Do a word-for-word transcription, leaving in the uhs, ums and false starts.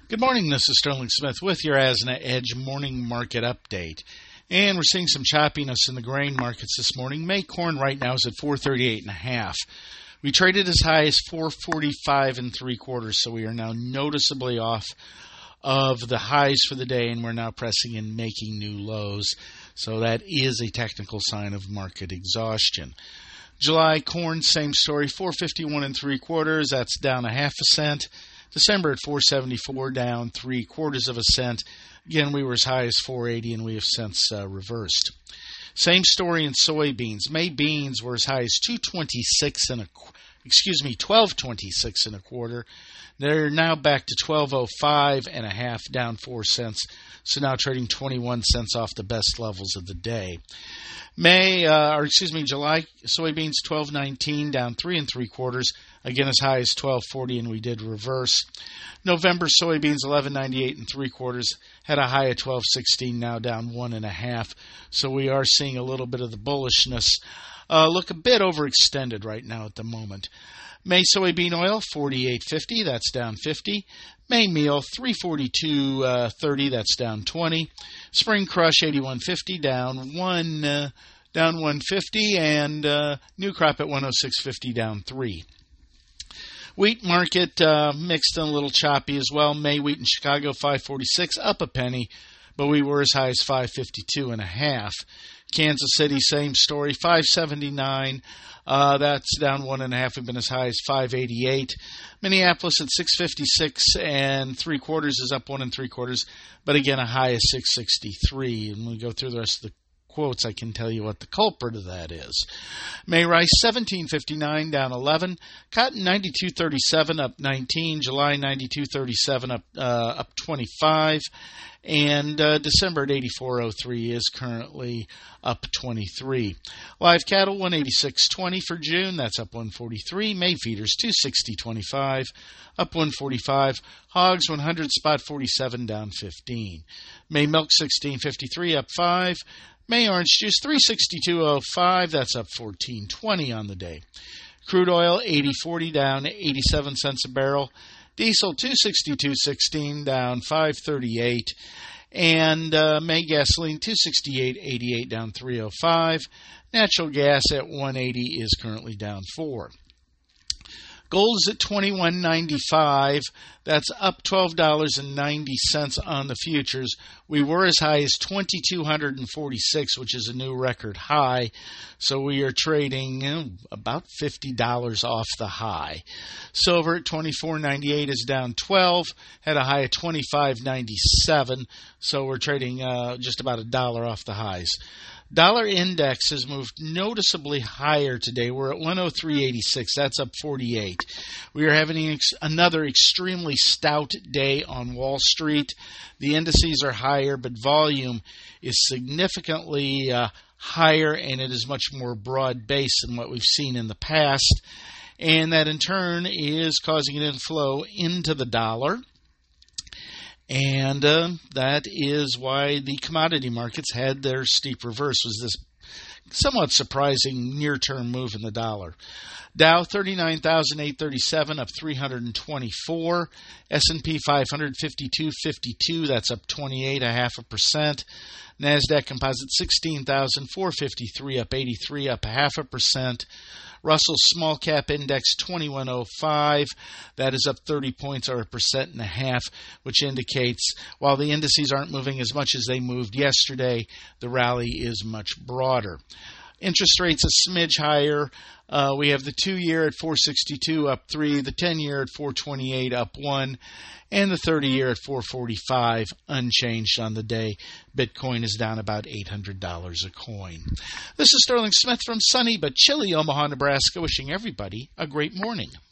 Good morning, this is Sterling Smith with your Asna Edge morning market update. And we're seeing some choppiness in the grain markets this morning. May corn right now is at four thirty-eight and a half. We traded as high as four forty-five and three quarters, so we are now noticeably off of the highs for the day, and we're now pressing and making new lows. So that is a technical sign of market exhaustion. July corn, same story, four fifty-one and three quarters. That's down a half a cent. December at four seventy-four, down three quarters of a cent. Again, we were as high as four eighty, and we have since uh, reversed. Same story in soybeans. May beans were as high as two twenty-six and a excuse me, twelve twenty-six and a quarter. They're now back to twelve oh five and a half, down four cents. So now trading twenty-one cents off the best levels of the day. May, uh, or excuse me, July soybeans twelve nineteen, down three and three quarters. Again, as high as twelve forty, and we did reverse. November soybeans eleven ninety-eight and three quarters, had a high of twelve sixteen, now down one and a half. So we are seeing a little bit of the bullishness uh, look a bit overextended right now at the moment. May soybean oil forty-eight fifty, that's down fifty. May meal three forty-two thirty, that's down twenty. Spring crush eighty-one fifty, down one, uh, down one fifty, and uh, new crop at one oh six fifty, down three. Wheat market uh, mixed and a little choppy as well. May wheat in Chicago five forty-six, up a penny, but we were as high as five fifty-two and a half. Kansas City, same story, five seventy-nine. Uh, that's down one and a half. We've been as high as five eighty-eight. Minneapolis at six fifty-six and three quarters is up one and three quarters, but again a high of six sixty-three. And when we go through the rest of the quotes, I can tell you what the culprit of that is. May rice seventeen fifty-nine, down eleven. Cotton ninety-two thirty-seven, up nineteen. July ninety-two thirty-seven, up uh, up twenty-five. And uh, December at eighty-four oh three is currently up twenty-three. Live cattle one eighty-six twenty for June, that's up one forty-three. May feeders two sixty twenty-five, up one forty-five. Hogs one hundred spot forty-seven, down fifteen. May milk sixteen fifty-three, up five. May orange juice three sixty-two oh five, that's up fourteen twenty on the day. Crude oil eighty forty, down eighty-seven cents a barrel. Diesel two sixty-two sixteen, down five thirty-eight. And uh, May gasoline two sixty-eight eighty-eight, down three oh five. Natural gas at one eighty is currently down four. Gold is at twenty-one ninety-five. That's up twelve dollars and ninety cents on the futures. We were as high as twenty-two forty-six, which is a new record high. So we are trading you know, about fifty dollars off the high. Silver at twenty-four ninety-eight is down twelve. Had a high of twenty-five ninety-seven. So we're trading uh, just about a dollar off the highs. Dollar index has moved noticeably higher today. We're at one oh three eighty-six. That's up forty-eight. We are having ex- another extremely stout day on Wall Street. The indices are higher, but volume is significantly uh, higher, and it is much more broad-based than what we've seen in the past. And that, in turn, is causing an inflow into the dollar. And uh, that is why the commodity markets had their steep reverse, was this somewhat surprising near-term move in the dollar. Dow thirty-nine thousand eight hundred thirty-seven, up three hundred twenty-four. S and P five hundred fifty-two fifty-two, that's up twenty-eight, a half a percent. NASDAQ Composite sixteen thousand four hundred fifty-three, up eighty-three, up a half a percent. Russell Small Cap Index twenty-one oh five, that is up thirty points or a percent and a half, which indicates while the indices aren't moving as much as they moved yesterday, the rally is much broader. Interest rates a smidge higher. Uh, we have the two-year at four sixty-two, up three, the ten-year at four twenty-eight, up one, and the thirty-year at four forty-five, unchanged on the day. Bitcoin is down about eight hundred dollars a coin. This is Sterling Smith from sunny but chilly Omaha, Nebraska, wishing everybody a great morning.